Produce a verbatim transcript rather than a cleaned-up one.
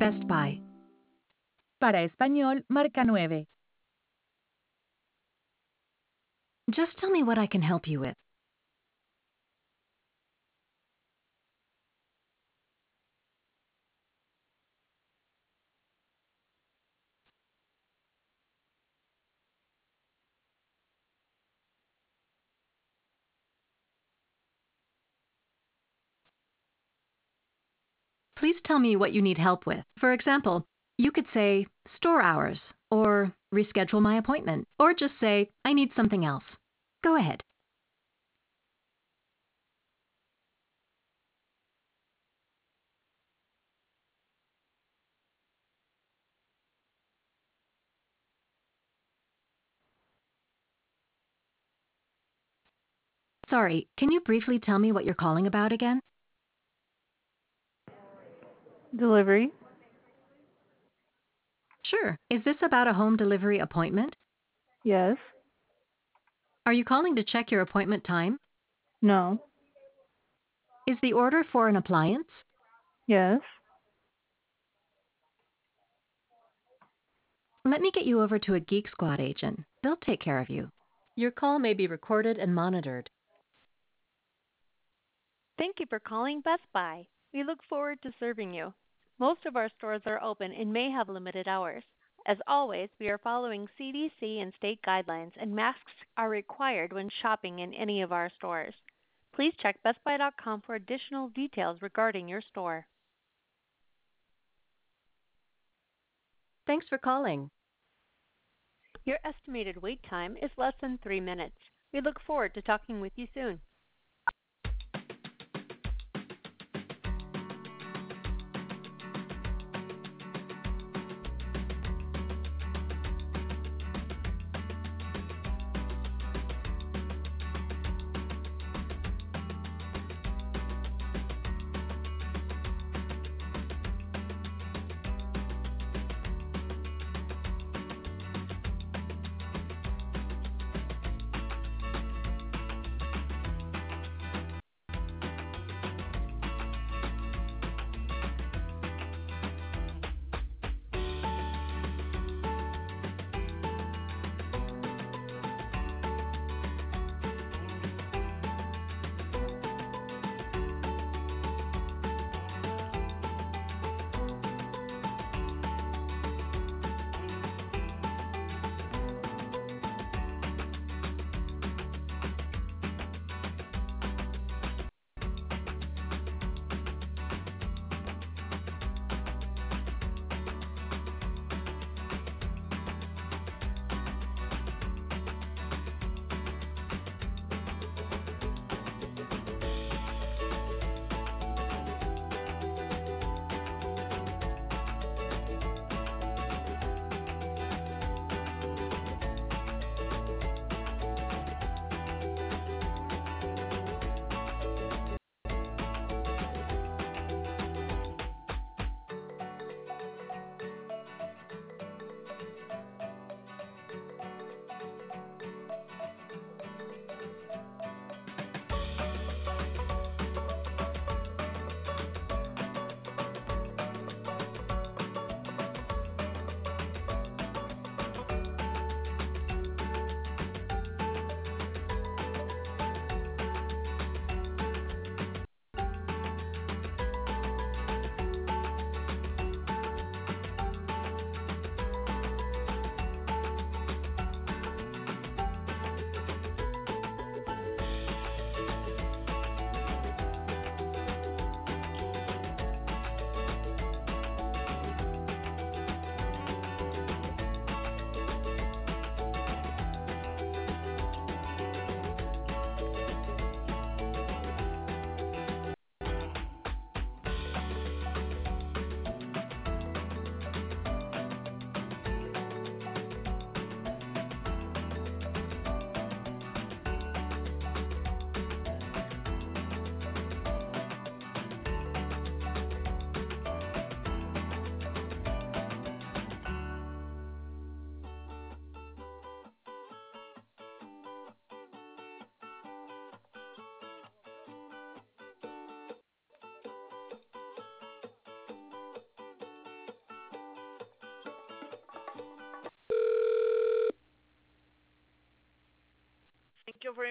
Best Buy. Para español, marca nueve. Just tell me what I can help you with. Please tell me what you need help with. For example, you could say, store hours, or reschedule my appointment, or just say, I need something else. Go ahead. Sorry, can you briefly tell me what you're calling about again? Delivery? Sure. Is this about a home delivery appointment? Yes. Are you calling to check your appointment time? No. Is the order for an appliance? Yes. Let me get you over to a Geek Squad agent. They'll take care of you. Your call may be recorded and monitored. Thank you for calling Best Buy. We look forward to serving you. Most of our stores are open and may have limited hours. As always, we are following C D C and state guidelines, and masks are required when shopping in any of our stores. Please check best buy dot com for additional details regarding your store. Thanks for calling. Your estimated wait time is less than three minutes. We look forward to talking with you soon. Thank you very